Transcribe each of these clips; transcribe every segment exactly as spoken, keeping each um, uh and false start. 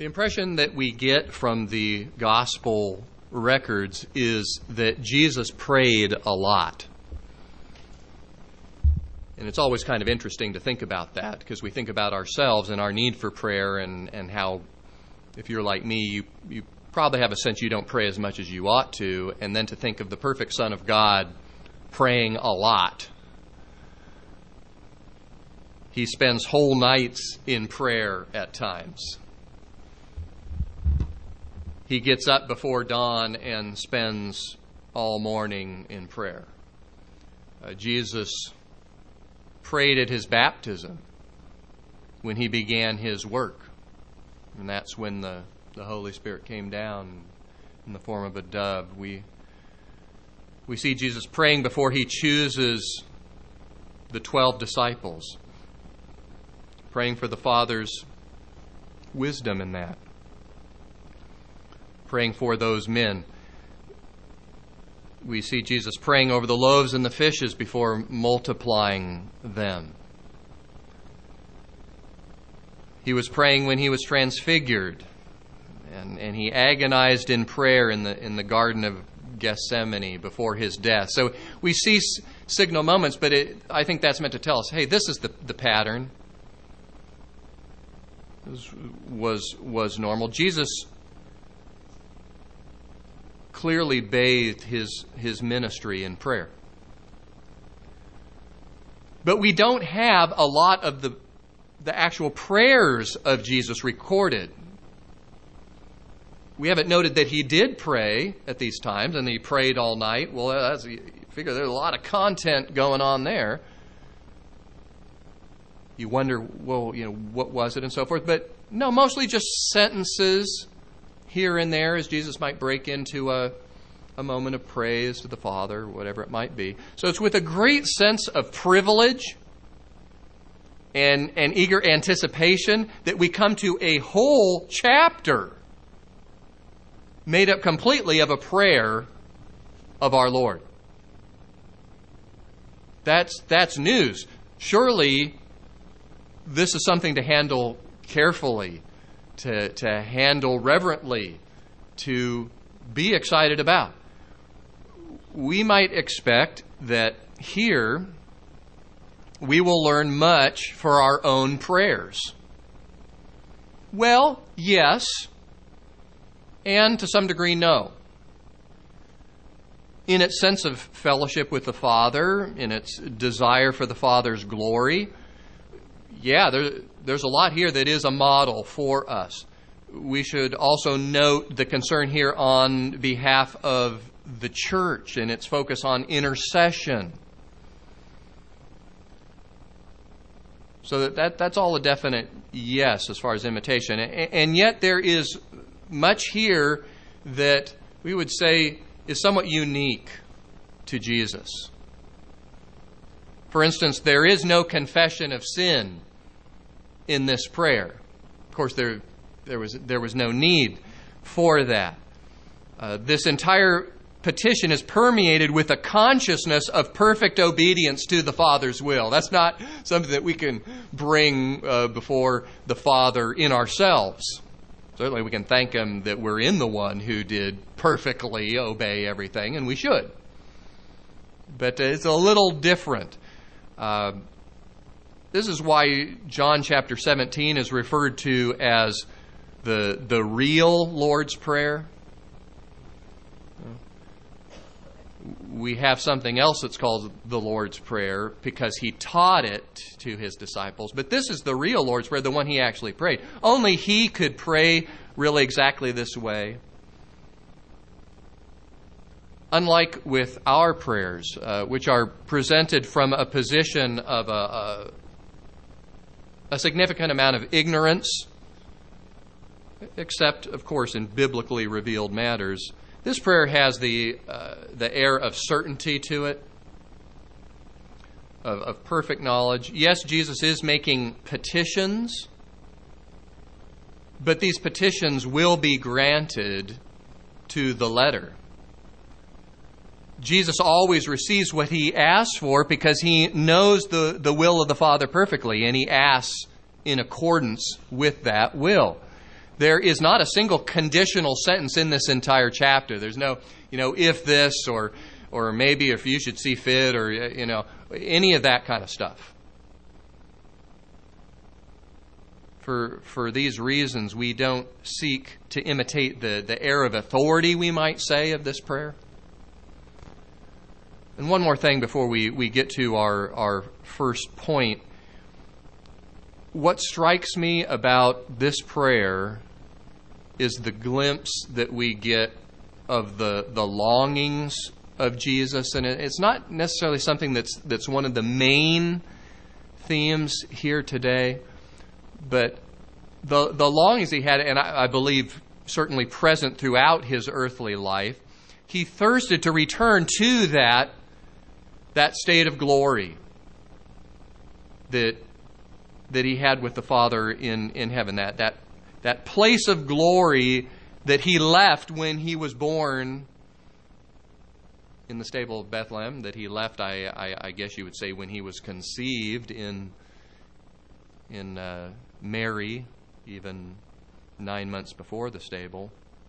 The impression that we get from the gospel records is that Jesus prayed a lot. And it's always kind of interesting to think about that, because we think about ourselves and our need for prayer, and, and how, if you're like me, you, you probably have a sense you don't pray as much as you ought to, and then to think of the perfect Son of God praying a lot. He spends whole nights in prayer at times. He gets up before dawn and spends all morning in prayer. Uh, Jesus prayed at his baptism when he began his work. And that's when the, the Holy Spirit came down in the form of a dove. We, we see Jesus praying before he chooses the twelve disciples, praying for the Father's wisdom in that, praying for those men. We see Jesus praying over the loaves and the fishes before multiplying them. He was praying when he was transfigured, and, and he agonized in prayer in the in the Garden of Gethsemane before his death. So we see s- signal moments, but it, I think that's meant to tell us, hey, this is the, the pattern. This was was normal. Jesus clearly bathed his, his ministry in prayer. But we don't have a lot of the, the actual prayers of Jesus recorded. We haven't noted that he did pray at these times, and he prayed all night. Well, that's, you figure there's a lot of content going on there. You wonder, well, you know, what was it and so forth. But no, mostly just sentences here and there, as Jesus might break into a, a moment of praise to the Father, whatever it might be. So it's with a great sense of privilege and, and eager anticipation that we come to a whole chapter made up completely of a prayer of our Lord. That's, that's news. Surely this is something to handle carefully, to, to handle reverently, to be excited about. We might expect that here we will learn much for our own prayers. Well, yes, and to some degree, no. In its sense of fellowship with the Father, in its desire for the Father's glory, yeah, there, there's a lot here that is a model for us. We should also note the concern here on behalf of the church and its focus on intercession. So that, that that's all a definite yes as far as imitation. And, and yet there is much here that we would say is somewhat unique to Jesus. For instance, there is no confession of sin in this prayer. Of course, there there was there was no need for that. Uh, this entire petition is permeated with a consciousness of perfect obedience to the Father's will. That's not something that we can bring uh, before the Father in ourselves. Certainly we can thank Him that we're in the one who did perfectly obey everything, and we should. But uh, it's a little different. Uh, this is why John chapter seventeen is referred to as the, the real Lord's Prayer. We have something else that's called the Lord's Prayer because He taught it to His disciples. But this is the real Lord's Prayer, the one He actually prayed. Only He could pray really exactly this way. Unlike with our prayers, uh, which are presented from a position of a, a, a significant amount of ignorance, except, of course, in biblically revealed matters, this prayer has the uh, the air of certainty to it, of, of perfect knowledge. Yes, Jesus is making petitions, but these petitions will be granted to the letter. Jesus always receives what He asks for because He knows the, the will of the Father perfectly, and He asks in accordance with that will. There is not a single conditional sentence in this entire chapter. There's no, you know, if this or or maybe if you should see fit or, you know, any of that kind of stuff. For for these reasons, we don't seek to imitate the, the air of authority, we might say, of this prayer. And one more thing before we, we get to our, our first point. What strikes me about this prayer is the glimpse that we get of the, the longings of Jesus. And it's not necessarily something that's that's one of the main themes here today, but the the longings he had, and I, I believe certainly present throughout his earthly life, he thirsted to return to that, that state of glory that that he had with the Father in, in heaven, that, that that place of glory that he left when he was born in the stable of Bethlehem, that he left, I, I, I guess you would say, when he was conceived in in uh, Mary, even nine months before the stable.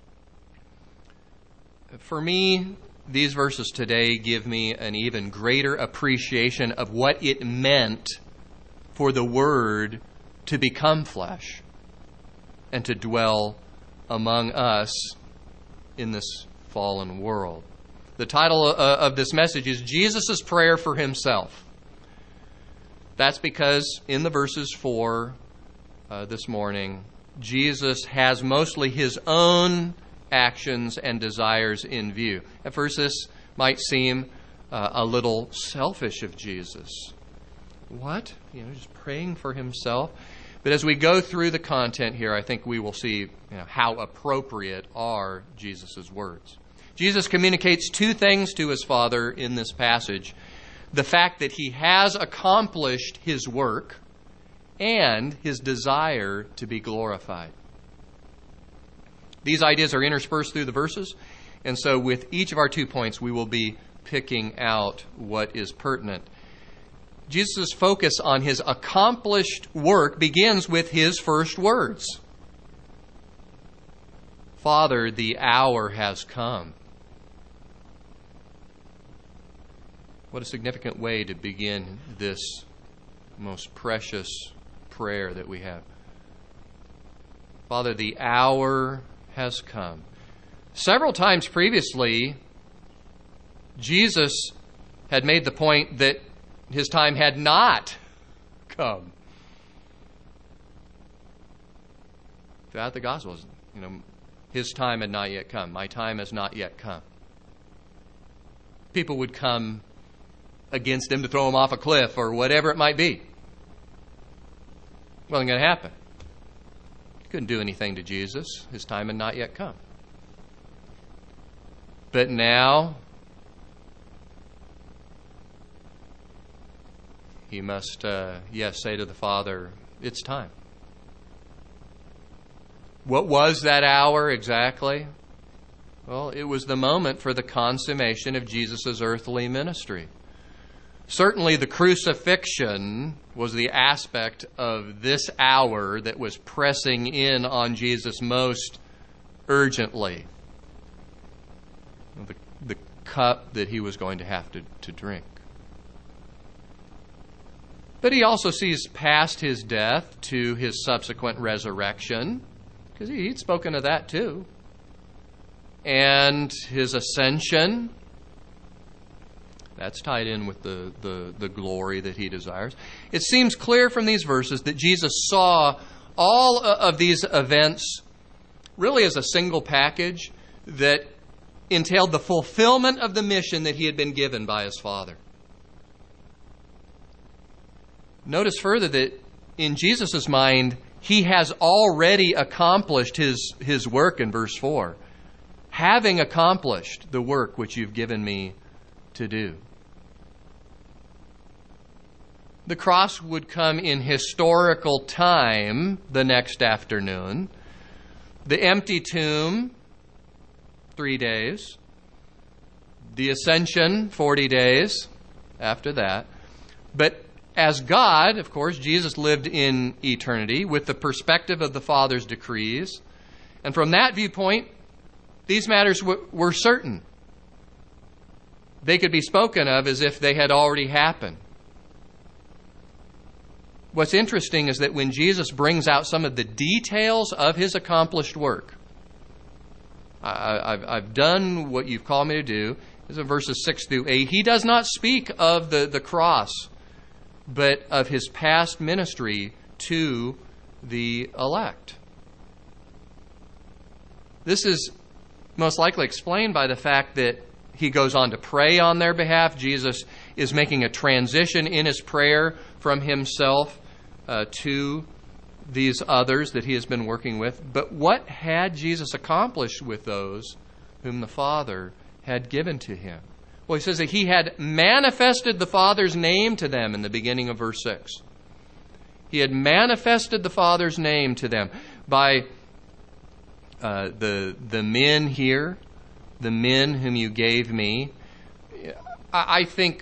For me, these verses today give me an even greater appreciation of what it meant for the Word to become flesh and to dwell among us in this fallen world. The title of this message is Jesus' Prayer for Himself. That's because in the verses for uh, this morning, Jesus has mostly His own actions and desires in view. At first, this might seem uh, a little selfish of Jesus. What? You know, just praying for Himself? But as we go through the content here, I think we will see, you know, how appropriate are Jesus' words. Jesus communicates two things to His Father in this passage. The fact that He has accomplished His work and His desire to be glorified. These ideas are interspersed through the verses, and so with each of our two points, we will be picking out what is pertinent. Jesus' focus on His accomplished work begins with His first words. Father, the hour has come. What a significant way to begin this most precious prayer that we have. Father, the hour has come. Several times previously, Jesus had made the point that His time had not come. Throughout the Gospels, you know, His time had not yet come. My time has not yet come. People would come against Him to throw Him off a cliff or whatever it might be. Wasn't going to happen. Couldn't do anything to Jesus. His time had not yet come. But now He must, uh, yes, say to the Father, it's time. What was that hour exactly? Well, it was the moment for the consummation of Jesus' earthly ministry. Certainly the crucifixion was the aspect of this hour that was pressing in on Jesus most urgently. The, the cup that He was going to have to, to drink. But He also sees past His death to His subsequent resurrection, because He'd spoken of that too, and His ascension. That's tied in with the, the, the glory that He desires. It seems clear from these verses that Jesus saw all of these events really as a single package that entailed the fulfillment of the mission that He had been given by His Father. Notice further that in Jesus' mind, He has already accomplished His, his work in verse four. Having accomplished the work which you've given me to do. The cross would come in historical time the next afternoon. The empty tomb, three days. The ascension, forty days after that. But as God, of course, Jesus lived in eternity with the perspective of the Father's decrees. And from that viewpoint, these matters w- were certain. They could be spoken of as if they had already happened. What's interesting is that when Jesus brings out some of the details of his accomplished work, I, I've, I've done what you've called me to do. This is in verses six through eight. He does not speak of the, the cross, but of his past ministry to the elect. This is most likely explained by the fact that he goes on to pray on their behalf. Jesus is making a transition in his prayer from himself uh, to these others that he has been working with. But what had Jesus accomplished with those whom the Father had given to him? Well, he says that he had manifested the Father's name to them in the beginning of verse six. He had manifested the Father's name to them by uh, the the men here, the men whom you gave me. I, I think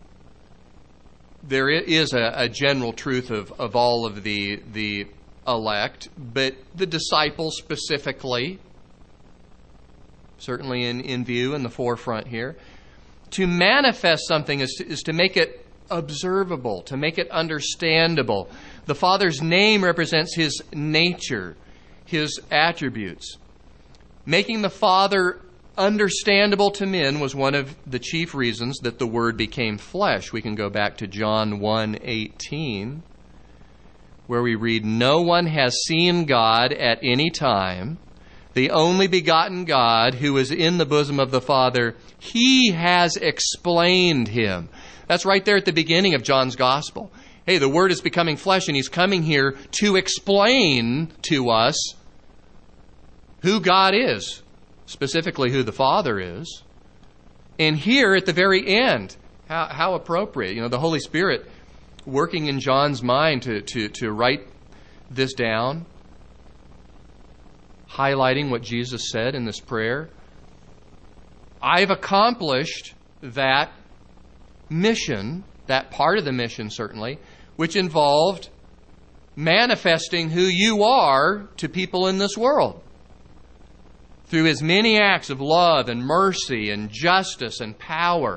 there is a, a general truth of, of all of the the elect, but the disciples specifically, certainly in, in view, in the forefront here. To manifest something is to, is to make it observable, to make it understandable. The Father's name represents his nature, his attributes. Making the Father understandable to men was one of the chief reasons that the Word became flesh. We can go back to John one eighteen, where we read, "No one has seen God at any time. The only begotten God who is in the bosom of the Father, he has explained him." That's right there at the beginning of John's Gospel. Hey, the Word is becoming flesh, and he's coming here to explain to us who God is, specifically who the Father is. And here at the very end, how, how appropriate. You know, the Holy Spirit working in John's mind to, to, to write this down, highlighting what Jesus said in this prayer. I've accomplished that mission, that part of the mission certainly, which involved manifesting who you are to people in this world. Through his many acts of love and mercy and justice and power.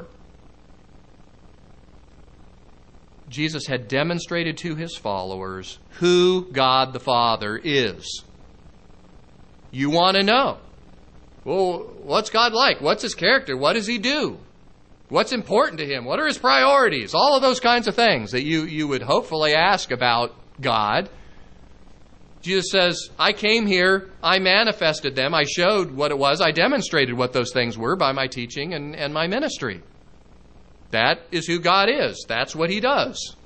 Jesus had demonstrated to his followers who God the Father is. You want to know, well, what's God like? What's his character? What does he do? What's important to him? What are his priorities? All of those kinds of things that you, you would hopefully ask about God. Jesus says, I came here, I manifested them, I showed what it was, I demonstrated what those things were by my teaching and, and my ministry. That is who God is. That's what he does.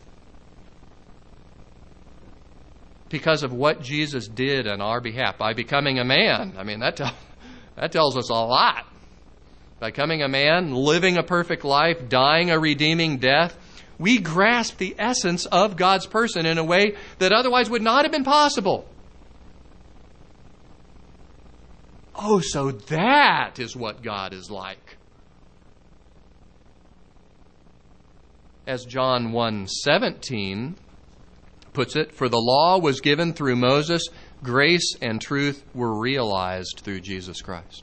Because of what Jesus did on our behalf, by becoming a man. I mean, that, tell, that tells us a lot. By becoming a man, living a perfect life, dying a redeeming death, we grasp the essence of God's person in a way that otherwise would not have been possible. Oh, so that is what God is like. As John one seventeen puts it, for the law was given through Moses, grace and truth were realized through Jesus Christ.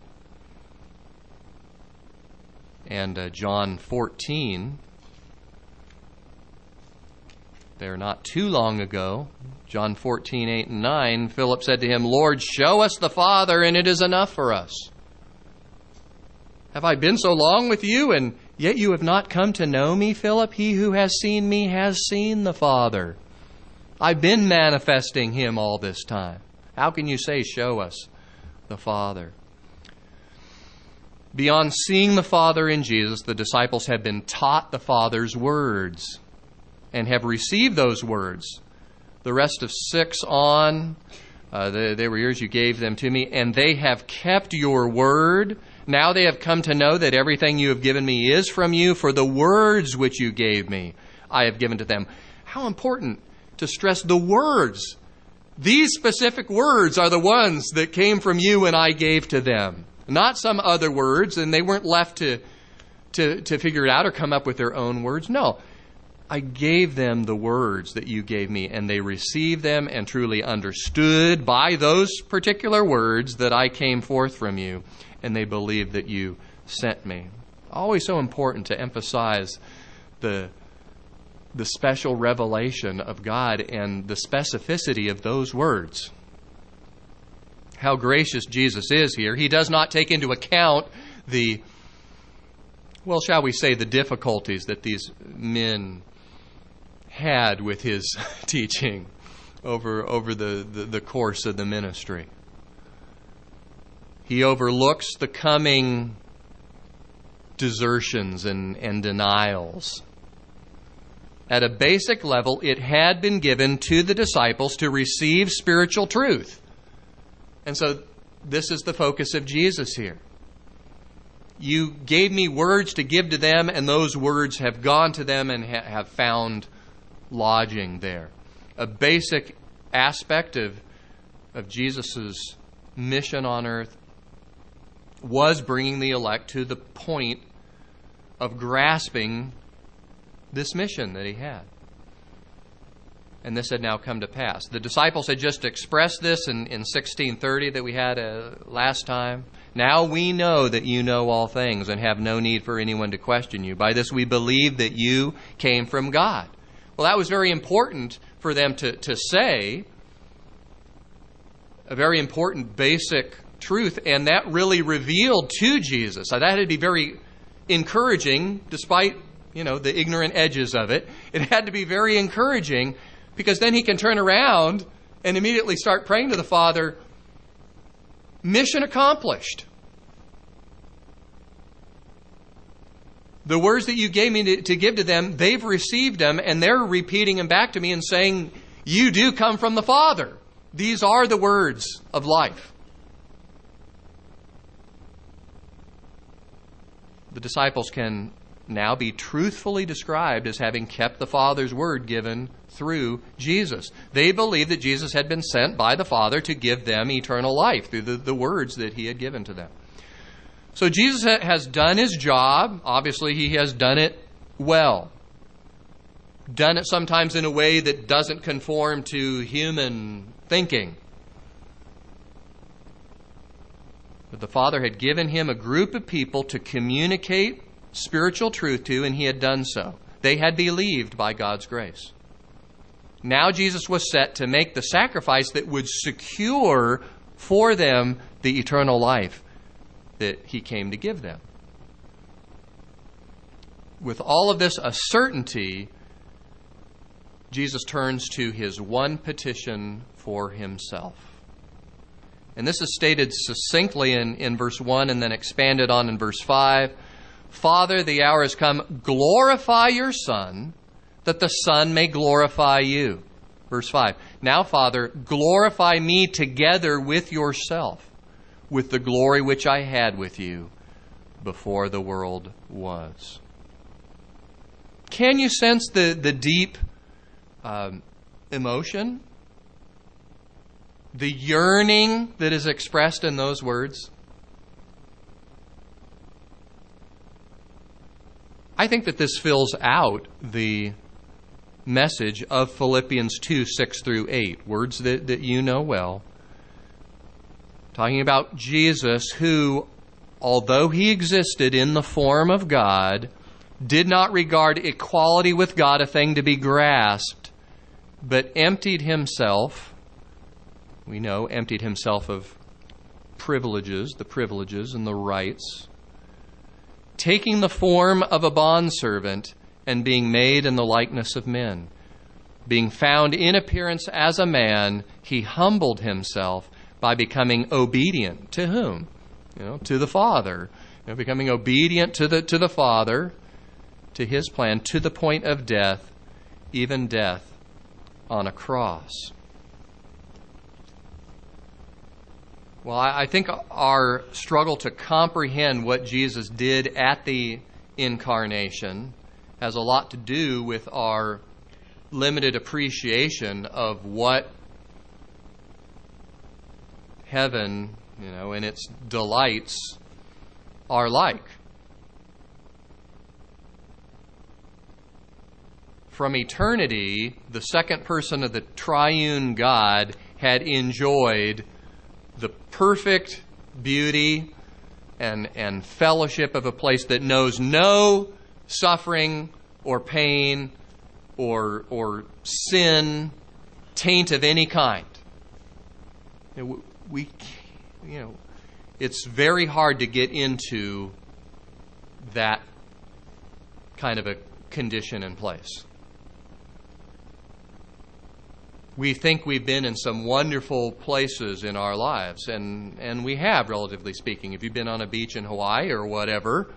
And uh, John fourteen, there not too long ago, John fourteen, eight and nine, Philip said to him, Lord, show us the Father, and it is enough for us. Have I been so long with you, and yet you have not come to know me, Philip? He who has seen me has seen the Father. I've been manifesting him all this time. How can you say, show us the Father? Beyond seeing the Father in Jesus, the disciples have been taught the Father's words and have received those words. The rest of six on, uh, they, they were yours, you gave them to me, and they have kept your word. Now they have come to know that everything you have given me is from you, for the words which you gave me I have given to them. How important to stress the words. These specific words are the ones that came from you and I gave to them. Not some other words, and they weren't left to, to, to figure it out or come up with their own words. No. I gave them the words that you gave me, and they received them and truly understood by those particular words that I came forth from you, and they believed that you sent me. Always so important to emphasize the, the special revelation of God and the specificity of those words. How gracious Jesus is here. He does not take into account the, well, shall we say, the difficulties that these men had with his teaching over, over the, the, the course of the ministry. He overlooks the coming desertions and, and denials. At a basic level, it had been given to the disciples to receive spiritual truth. And so this is the focus of Jesus here. You gave me words to give to them, and those words have gone to them and ha- have found lodging there. A basic aspect of, of Jesus' mission on earth was bringing the elect to the point of grasping this mission that he had. And this had now come to pass. The disciples had just expressed this in, in sixteen thirty that we had uh, last time. Now we know that you know all things and have no need for anyone to question you. By this we believe that you came from God. Well, that was very important for them to, to say, a very important basic truth, and that really revealed to Jesus. Now, that had to be very encouraging, despite, you know, the ignorant edges of it. It had to be very encouraging, because then he can turn around and immediately start praying to the Father, mission accomplished. The words that you gave me to, to give to them, they've received them, and they're repeating them back to me and saying, you do come from the Father. These are the words of life. The disciples can now be truthfully described as having kept the Father's word given through Jesus. They believed that Jesus had been sent by the Father to give them eternal life through the, the words that he had given to them. So Jesus has done his job. Obviously, he has done it well. Done it sometimes in a way that doesn't conform to human thinking. But the Father had given him a group of people to communicate spiritual truth to, and he had done so. They had believed by God's grace. Now Jesus was set to make the sacrifice that would secure for them the eternal life that he came to give them. With all of this a certainty, Jesus turns to his one petition for himself. And this is stated succinctly in, in verse one and then expanded on in verse five. Father, the hour has come. Glorify your Son, that the Son may glorify you. Verse five. Now, Father, glorify me together with yourself, with the glory which I had with you before the world was. Can you sense the, the deep um, emotion? The yearning that is expressed in those words? I think that this fills out the message of Philippians two, six through eight. Words that, that you know well. Talking about Jesus who, although he existed in the form of God, did not regard equality with God a thing to be grasped, but emptied himself, we know, emptied himself of privileges, the privileges and the rights, taking the form of a bondservant and being made in the likeness of men. Being found in appearance as a man, he humbled himself by becoming obedient to whom? You know, to the Father. You know, becoming obedient to the to the Father, to his plan, to the point of death, even death on a cross. Well, I think our struggle to comprehend what Jesus did at the incarnation has a lot to do with our limited appreciation of what heaven, you know, and its delights are like. from eternity, the second person of the triune God had enjoyed the perfect beauty and, and fellowship of a place that knows no suffering or pain or, or sin, taint of any kind. We, you know, it's very hard to get into that kind of a condition and place. We think we've been in some wonderful places in our lives, and, and we have, relatively speaking. If you've been on a beach in Hawaii or whatever,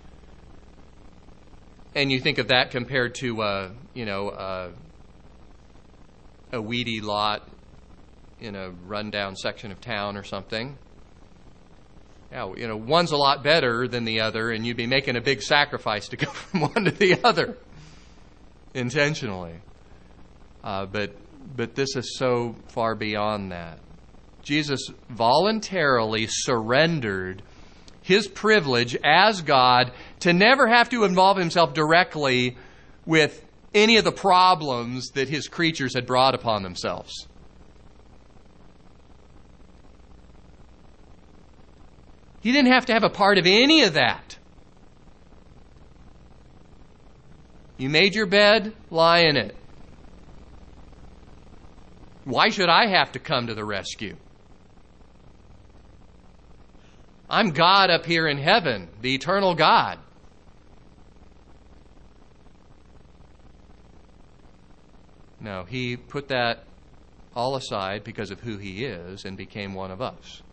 and you think of that compared to, uh, you know, uh, a weedy lot in a rundown section of town or something, yeah, you know, one's a lot better than the other, and you'd be making a big sacrifice to go from one to the other intentionally. Uh, but but this is so far beyond that. Jesus voluntarily surrendered his privilege as God to never have to involve himself directly with any of the problems that his creatures had brought upon themselves. He didn't have to have a part of any of that. You made your bed, lie in it. Why should I have to come to the rescue? I'm God up here in heaven, the eternal God. No, he put that all aside because of who he is and became one of us.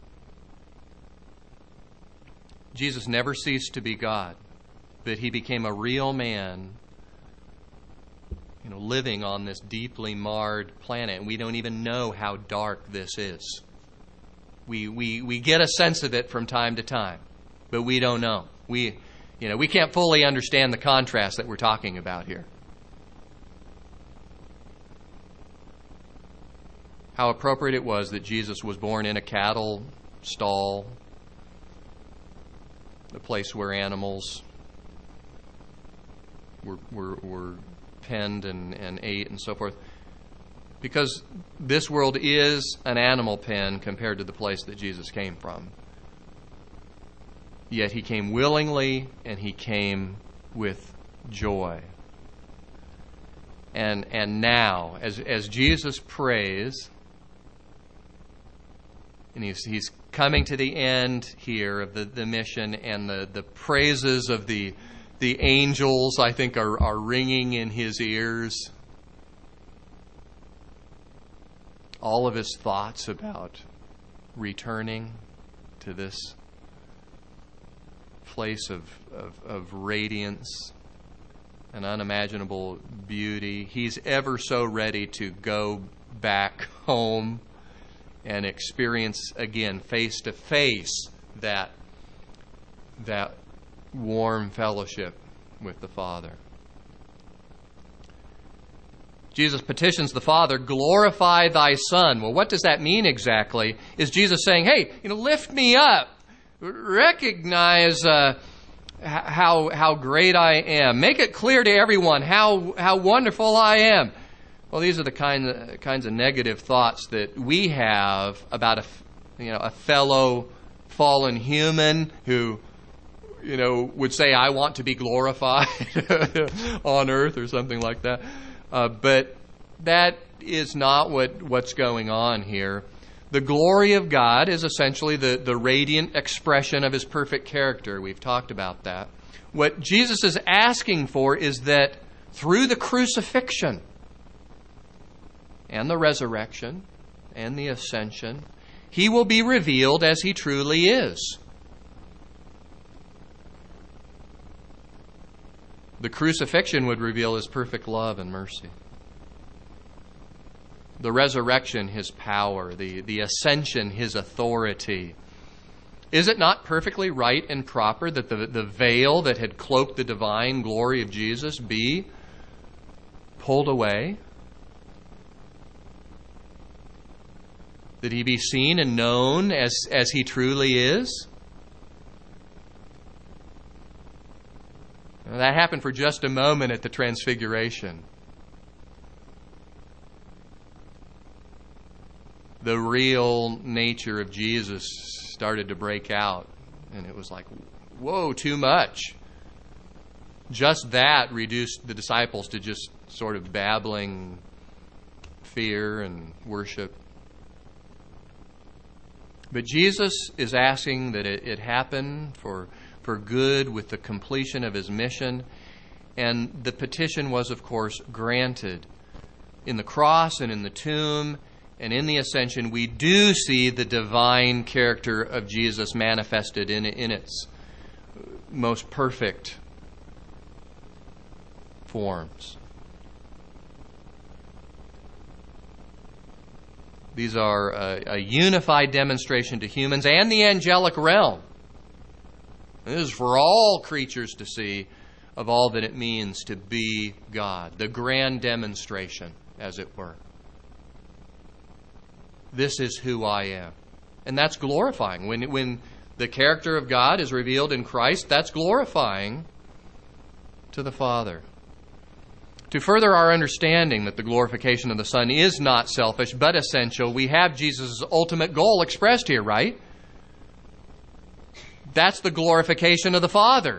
Jesus never ceased to be God, but he became a real man, you know, living on this deeply marred planet. And we don't even know how dark this is. We we we get a sense of it from time to time, but we don't know. We you know, we can't fully understand the contrast that we're talking about here. How appropriate it was that Jesus was born in a cattle stall, a place where animals were were, were penned and, and ate and so forth. Because this world is an animal pen compared to the place that Jesus came from. Yet he came willingly and he came with joy. And and now, as as Jesus prays, and he's he's coming to the end here of the, the mission, and the, the praises of the the angels, I think, are, are ringing in his ears. All of his thoughts about returning to this place of, of, of radiance and unimaginable beauty. He's ever so ready to go back home and experience again face to face that that warm fellowship with the Father. Jesus petitions the Father, glorify thy Son. Well, what does that mean exactly? Is Jesus saying, hey, you know, lift me up. Recognize uh, how how great I am. Make it clear to everyone how how wonderful I am. Well, these are the kind of, kinds of negative thoughts that we have about a, you know, a fellow fallen human who, you know, would say, I want to be glorified on earth or something like that. Uh, but that is not what, what's going on here. The glory of God is essentially the, the radiant expression of his perfect character. We've talked about that. What Jesus is asking for is that through the crucifixion and the resurrection and the ascension, he will be revealed as he truly is. The crucifixion would reveal his perfect love and mercy. The resurrection, his power. The, the ascension, his authority. Is it not perfectly right and proper that the, the veil that had cloaked the divine glory of Jesus be pulled away? That he be seen and known as, as he truly is? Now, that happened for just a moment at the Transfiguration. The real nature of Jesus started to break out, and it was like, whoa, too much. Just that reduced the disciples to just sort of babbling fear and worship. But Jesus is asking that it, it happen for, for good with the completion of his mission. And the petition was, of course, granted. In the cross and in the tomb and in the ascension, we do see the divine character of Jesus manifested in, in its most perfect forms. These are a, a unified demonstration to humans and the angelic realm. This is for all creatures to see of all that it means to be God. The grand demonstration, as it were. This is who I am. And that's glorifying. When, when the character of God is revealed in Christ, that's glorifying to the Father. To further our understanding that the glorification of the Son is not selfish but essential, we have Jesus' ultimate goal expressed here, right? That's the glorification of the Father.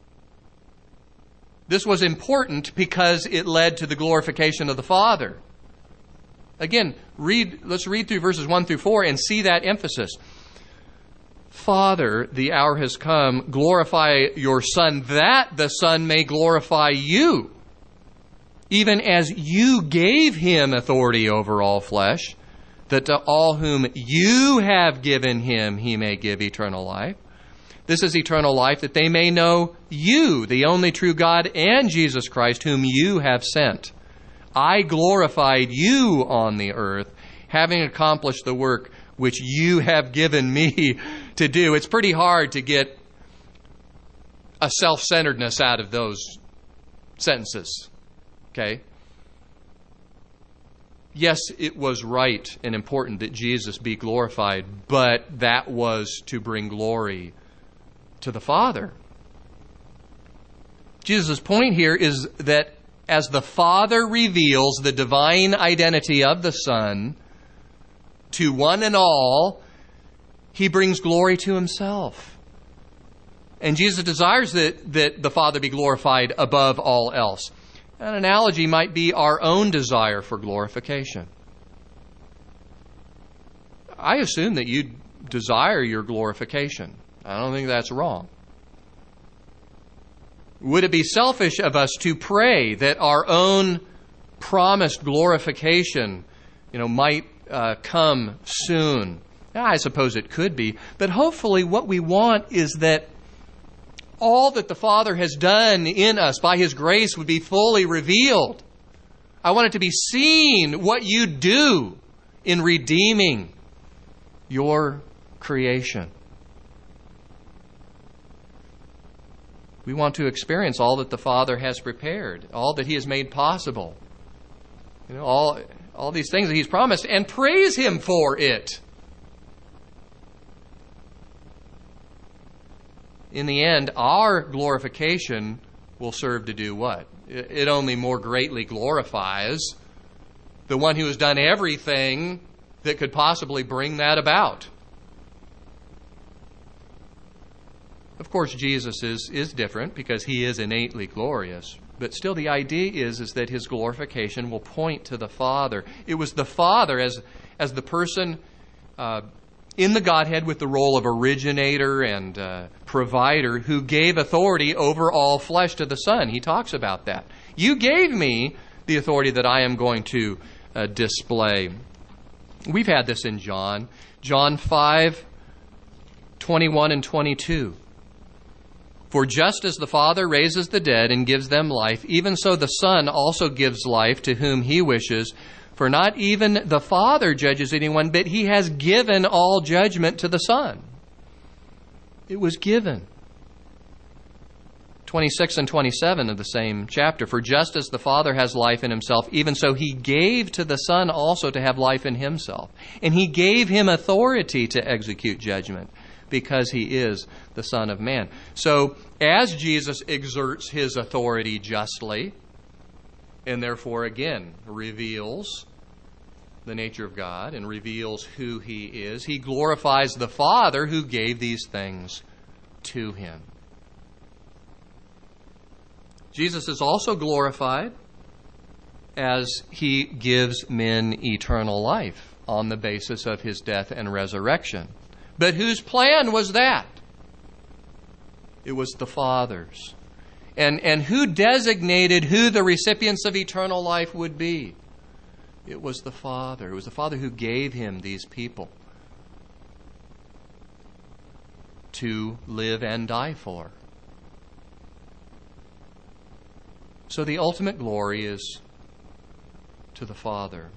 This was important because it led to the glorification of the Father. Again, read. Let's read through verses one through four and see that emphasis. Father, the hour has come. Glorify your Son, that the Son may glorify you, even as you gave him authority over all flesh, that to all whom you have given him he may give eternal life. This is eternal life, that they may know you, the only true God, and Jesus Christ, whom you have sent. I glorified you on the earth, having accomplished the work which you have given me to do. It's pretty hard to get a self-centeredness out of those sentences. Okay? Yes, it was right and important that Jesus be glorified, but that was to bring glory to the Father. Jesus' point here is that as the Father reveals the divine identity of the Son to one and all, he brings glory to himself. And Jesus desires that, that the Father be glorified above all else. An analogy might be our own desire for glorification. I assume that you desire your glorification. I don't think that's wrong. Would it be selfish of us to pray that our own promised glorification, you know, might uh, come soon? I suppose it could be. But hopefully what we want is that all that the Father has done in us by his grace would be fully revealed. I want it to be seen what you do in redeeming your creation. We want to experience all that the Father has prepared, all that he has made possible. You know, all, all these things that he's promised, and praise him for it. In the end, our glorification will serve to do what? It only more greatly glorifies the one who has done everything that could possibly bring that about. Of course, Jesus is, is different because he is innately glorious. But still the idea is, is that his glorification will point to the Father. It was the Father as, as the person uh, in the Godhead with the role of originator and uh, provider who gave authority over all flesh to the Son. He talks about that. You gave me the authority that I am going to uh, display. We've had this in John. John five, twenty-one and twenty-two. For just as the Father raises the dead and gives them life, even so the Son also gives life to whom he wishes. For not even the Father judges anyone, but he has given all judgment to the Son. It was given. twenty-six and twenty-seven of the same chapter. For just as the Father has life in himself, even so he gave to the Son also to have life in himself. And he gave him authority to execute judgment, because he is the Son of Man. So, as Jesus exerts his authority justly, and therefore, again, reveals the nature of God and reveals who he is, he glorifies the Father who gave these things to him. Jesus is also glorified as he gives men eternal life on the basis of his death and resurrection. But whose plan was that? It was the Father's. And, and who designated who the recipients of eternal life would be? It was the Father. It was the Father who gave him these people to live and die for. So the ultimate glory is to the Father.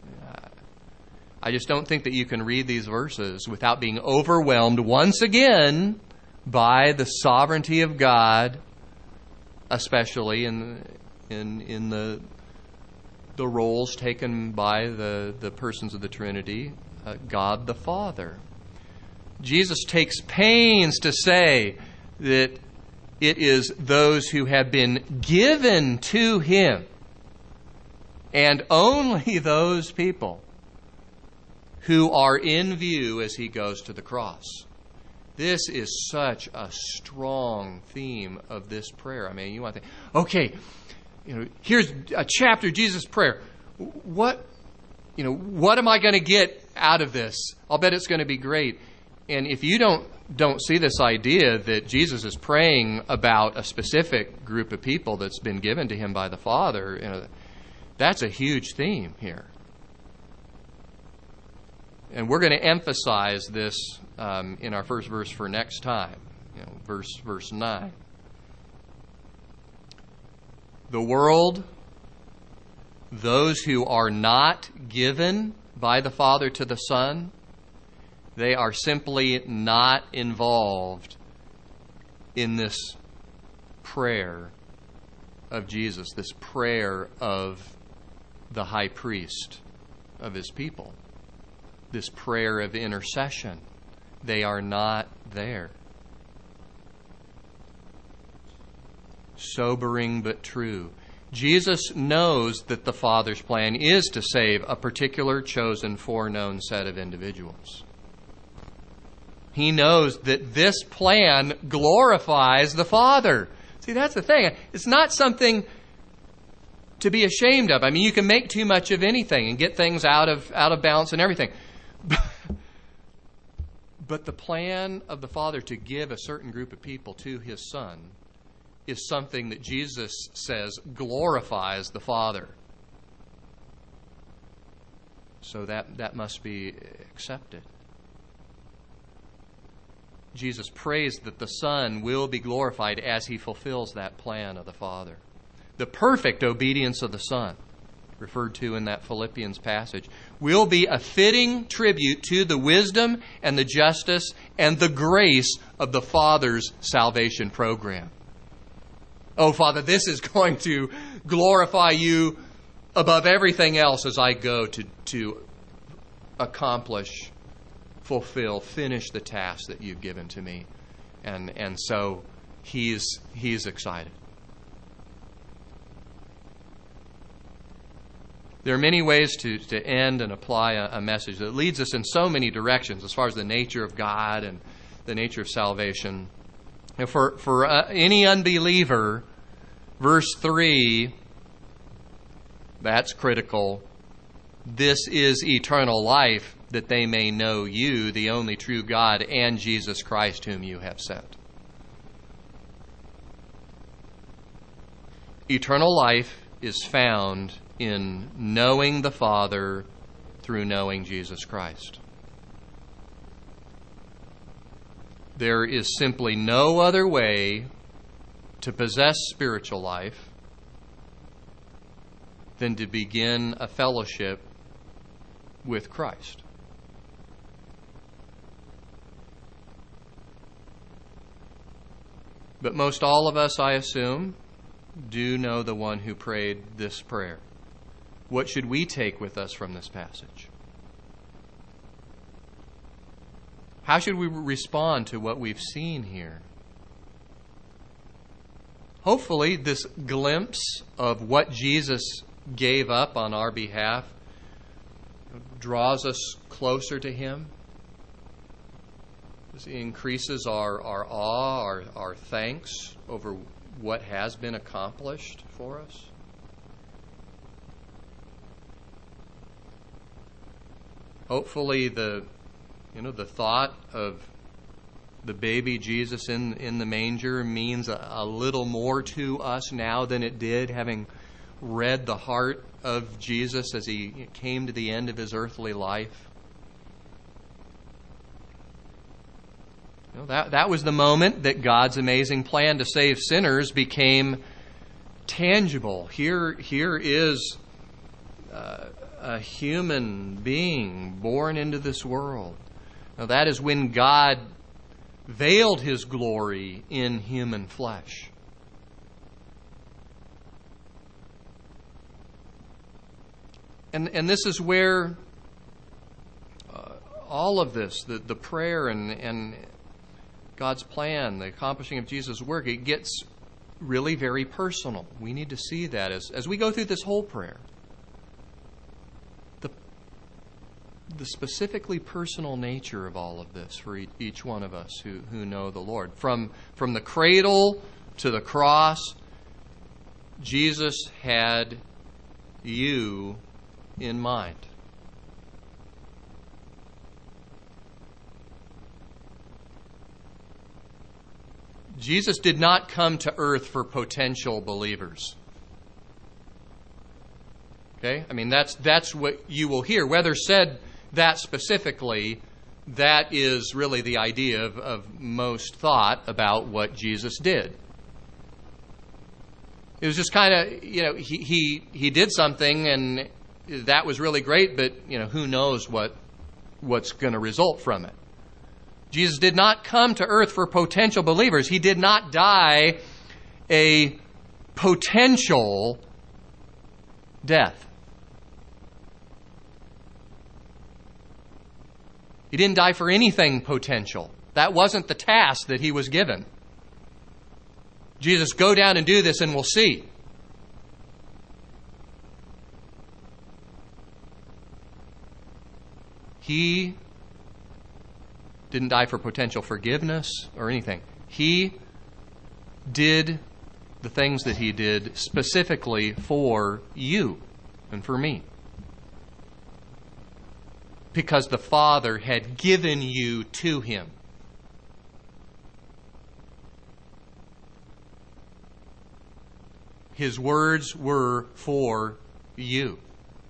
I just don't think that you can read these verses without being overwhelmed once again by the sovereignty of God, especially in in in the the roles taken by the, the persons of the Trinity, uh, God the Father. Jesus takes pains to say that it is those who have been given to him, and only those people who are in view as he goes to the cross. This is such a strong theme of this prayer. I mean, you want to think, okay, you know, here's a chapter of Jesus' prayer. What, you know, what am I going to get out of this? I'll bet it's going to be great. And if you don't don't see this idea that Jesus is praying about a specific group of people that's been given to him by the Father, you know, that's a huge theme here. And we're going to emphasize this um, in our first verse for next time, you know, verse verse nine. The world, those who are not given by the Father to the Son, they are simply not involved in this prayer of Jesus, this prayer of the high priest of his people, this prayer of intercession. They are not there. Sobering but true. Jesus knows that the Father's plan is to save a particular chosen foreknown set of individuals. He knows that this plan glorifies the Father. See, that's the thing. It's not something to be ashamed of. I mean, you can make too much of anything and get things out of out of balance and everything. But the plan of the Father to give a certain group of people to his Son is something that Jesus says glorifies the Father. So that, that must be accepted. Jesus prays that the Son will be glorified as he fulfills that plan of the Father. The perfect obedience of the Son, referred to in that Philippians passage, will be a fitting tribute to the wisdom and the justice and the grace of the Father's salvation program. Oh, Father, this is going to glorify you above everything else as I go to, to accomplish, fulfill, finish the task that you've given to me. And and so he's he's excited. There are many ways to, to end and apply a, a message that leads us in so many directions as far as the nature of God and the nature of salvation. And for for uh, any unbeliever, verse three, that's critical. This is eternal life, that they may know you, the only true God, and Jesus Christ, whom you have sent. Eternal life is found in knowing the Father through knowing Jesus Christ. There is simply no other way to possess spiritual life than to begin a fellowship with Christ. But most all of us, I assume, do know the one who prayed this prayer. What should we take with us from this passage? How should we respond to what we've seen here? Hopefully, this glimpse of what Jesus gave up on our behalf draws us closer to Him. It increases our, our awe, our, our thanks over what has been accomplished for us. Hopefully, the you know the thought of the baby Jesus in in the manger means a, a little more to us now than it did, having read the heart of Jesus as He came to the end of His earthly life. You know, that that was the moment that God's amazing plan to save sinners became tangible. Here, here is uh, a human being born into this world. Now, that is when God veiled His glory in human flesh. And and this is where uh, all of this, the, the prayer and, and God's plan, the accomplishing of Jesus' work, it gets really very personal. We need to see that as, as we go through this whole prayer. The, the specifically personal nature of all of this for each, each one of us who, who know the Lord. From, from the cradle to the cross, Jesus had you in mind. Jesus did not come to earth for potential believers. Okay? I mean, that's that's what you will hear. Whether said that specifically, that is really the idea of, of most thought about what Jesus did. It was just kind of, you know, he, he, he did something and that was really great, but, you know, who knows what what's going to result from it. Jesus did not come to earth for potential believers. He did not die a potential death. He didn't die for anything potential. That wasn't the task that He was given. Jesus, go down and do this and we'll see. He didn't die for potential forgiveness or anything. He did the things that He did specifically for you and for me. Because the Father had given you to Him. His words were for you.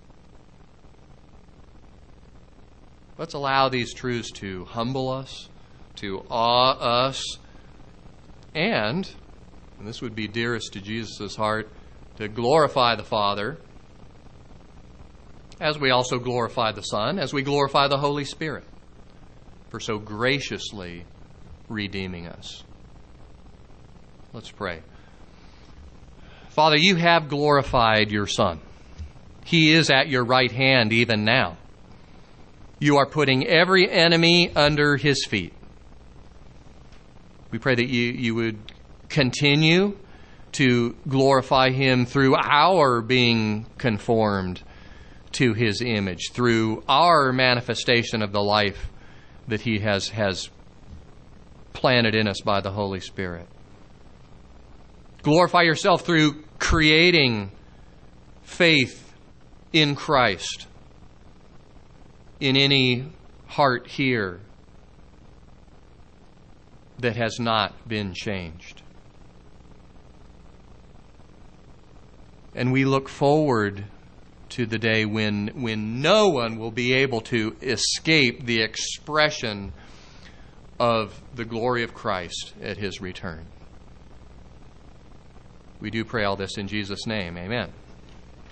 Let's allow these truths to humble us, to awe us, and, and this would be dearest to Jesus' heart, to glorify the Father, as we also glorify the Son, as we glorify the Holy Spirit, for so graciously redeeming us. Let's pray. Father, you have glorified your Son. He is at your right hand even now. You are putting every enemy under His feet. We pray that you, you would continue to glorify Him through our being conformed to His image, through our manifestation of the life that He has, has planted in us by the Holy Spirit. Glorify yourself through creating faith in Christ in any heart here that has not been changed. And we look forward to the day when, when no one will be able to escape the expression of the glory of Christ at His return. We do pray all this in Jesus' name. Amen.